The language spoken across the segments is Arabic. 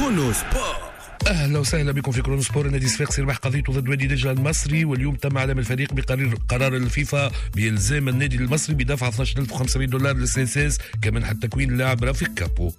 كرونو سبور. اهلا وسهلا بكم في كرونو سبور. نادي صفاقسي ربح قضيته ضد وادي دجله المصري، واليوم تم اعلام الفريق بقرار الفيفا بالزام النادي المصري بدفع 12500 دولار للسي اس اس كمنح تكوين اللاعب رفيق كابو.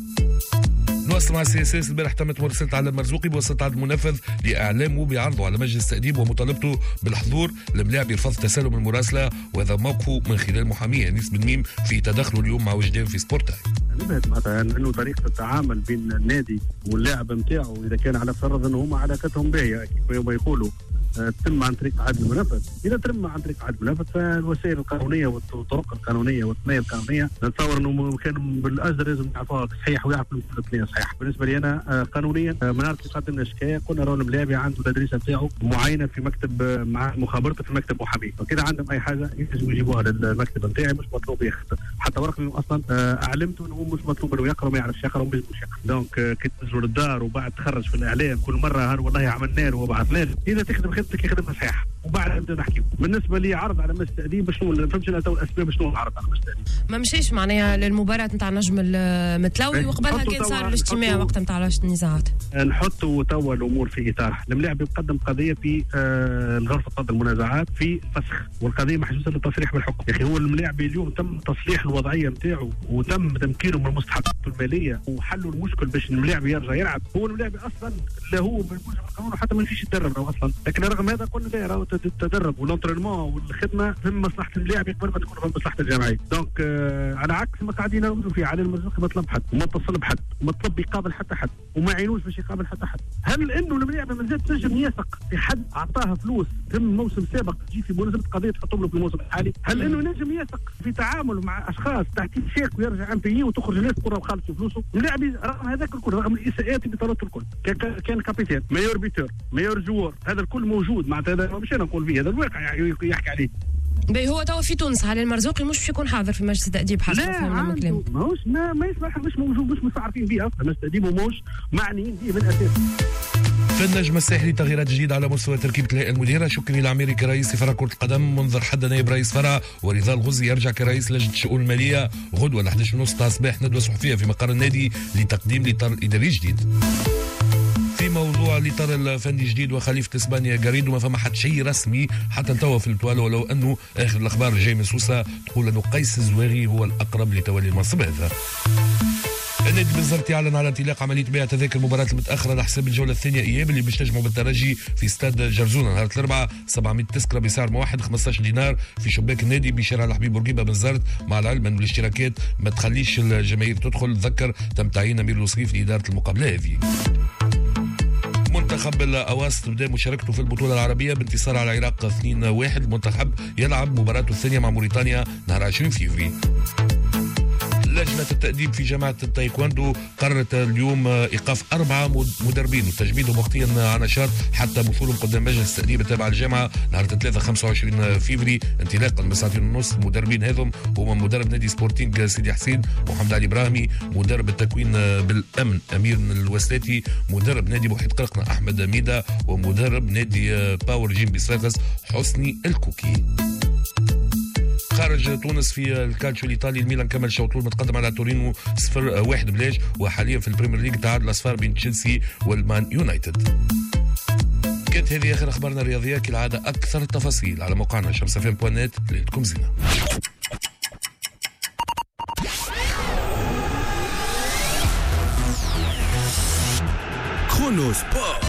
نواصل مع السي اس اس. البارح تمت مراسله على المرزوقي بواسطه عدد المنفذ لاعلامه بعرضه على مجلس التاديب ومطالبته بالحضور. الملاعب يرفض تسلم المراسله، وهذا موقفه من خلال محاميه انيس بن ميم في تدخله اليوم مع وجدان في سبورتاي. نبهت مثلا انه طريقه التعامل بين النادي واللاعب نتاعو اذا كان على فرض انه هما علاقتهم باهيه كيف ما يقولوا تتم عن طريق عدد المنفذ. اذا تم عن طريق عدد المنفذ فالوسائل القانونيه والطرق القانونيه والثنايا القانونيه نتصور انه كانوا بالاجدر لازم يعرفوها صحيح ويعرفوا الثنيا صحيح. بالنسبه لي انا قانونيا من نهار اللي قدمنا شكايه قلنا راهو الملاعبي عنده الادريسه نتاعو معينه في مكتب مع مخابرته في مكتب محامي، فكذا عندهم اي حاجه يجوا يجيبوها للمكتب نتاعي، مش مطلوب ياخذ حتى ورق انه اصلا اعلمته انه مش مطلوب انه يقرا ما يعرفش يقرا وما يلزمش يقرا. دونك كي تنزلوا للدار وبعد تخرج في الاعلام كل مره هل والله عملنا له وبعثنا له، اذا تخدم خدمتك يخدمها صحيح وبعد نبدا نحكي. بالنسبه لي عرض على مجلس التاديب شنو ما فهمتش انا تو الاسباب شنو العرض على مجلس التاديب. ما مشيش معناها للمباراه نتاع النجم المتلوي وقبلها كان صار الاجتماع وقت نتاع النزاعات. نحطوا توا الامور في اطارها. الملاعب يقدم قضيه في الغرفه فض المنازعات في فسخ، والقضيه محجوزه للتصريح بالحكم. يا اخي هو الملاعب اليوم تم تصليح الوضعيه نتاعو وتم تمكينه من مستحقاته الماليه وحلوا المشكل باش الملاعب يرجع يلعب. هو الملاعب اصلا لا هو بالموجب القانون حتى ما فيش يتدرب اصلا، لكن رغم هذا قلنا لا راهو التدرب والانترينمون والخدمه في مصلحه الملاعب قبل ما تكون في مصلحه الجمعيه. دونك على عكس ما قاعدين نقولوا فيه علي المرزوقي ما طلب حد وما اتصل بحد وما طلب يقابل حتى حد وما يعينوش باش يقابل حتى حد. هل انه الملاعب مازال تنجم يثق في حد اعطاها فلوس ثم موسم سابق تجي في مناسبه قضيه تحطهم له في الموسم الحالي؟ هل انه نجم يثق في تعامل مع اشخاص تحت شيك ويرجع ام بي وتخرج الناس كره وخالص فلوسه؟ اللاعب رغم هذاك الكل رغم الاساءات اللي طردت الكل كان كابيتان مايور بيتور مايور جوار، هذا الكل موجود معناتها هذا مش انا نقول فيه، هذا الواقع يحكي عليه. باهي هو توا في تونس علي المرزوقي مش باش يكون حاضر في مجلس التأديب حسب فهمنا من كلامه. ماهوش ما يسمح مش موجود مش مستعرفين به اصلا مجلس التأديب ومش معنيين به من الاساس. في النجم الساحلي تغييرات جديدة على مستوى تركيبة الهيئة المديرة. شكري العميري كرئيس فرع كرة القدم، منذر حدا نائب رئيس فرع، ورضا الغزي يرجع كرئيس لجنة الشؤون المالية. غدوة 11:30 تاع الصباح ندوة صحفية في مقر النادي لتقديم الإطار الإداري جديد. في موضوع الإطار الفني جديد وخليفة اسبانيا غاريدو ما فما حتى شيء رسمي حتى توا في التوالو، ولو انه اخر الاخبار جاي من سوسه تقول انه قيس الزواغي هو الاقرب لتولي المنصب هذا. النادي بالزرت يعلن على انطلاق عمليه بيع تذاكر المباراه المتاخره على حساب الجوله الثانيه اياب اللي باش تجمعوا بالترجي في استاد جرزونه نهار الاربعاء. 700 تذكره بسعر موحد 15 دينار في شباك النادي بشارع الحبيب بورقيبه بالزرت، مع العلم انه الاشتراكات ما تخليش الجماهير تدخل. تذكر تم تعيين امير الوصيف لاداره المقابله هذه. منتخب الأواسط بدا مشاركته في البطولة العربية بانتصار على العراق 2-1. المنتخب يلعب مباراته الثانية مع موريتانيا نهار 20 فيفري. لجنة التأديب في جامعة التايكواندو قررت اليوم إيقاف 4 مدربين وتجميدهم وقتيا عن نشاط حتى وصولهم قدام مجلس التأديب التابع للجامعة نهار 25 فيفري انطلاقا من 2:30. المدربين هذم هما مدرب نادي سبورتينغ سيدي حسين محمد علي إبراهيمي، مدرب التكوين بالأمن أمير الوسلاتي، مدرب نادي بوحيد قرقنة أحمد ميدا، ومدرب نادي باور جيم بصفاقس حسني الكوكي. خارج تونس في الكالتشيو الايطالي الميلان كمل شوط الاول متقدم على تورينو 0-1 بلاش، وحاليا في البريمير ليج تعادل اصفار بين تشيلسي والمان يونايتد. كانت هذه اخر اخبارنا الرياضيه كالعاده. اكثر التفاصيل على موقعنا shamsfm.net. ليلتكم زينه. كرونو سبور.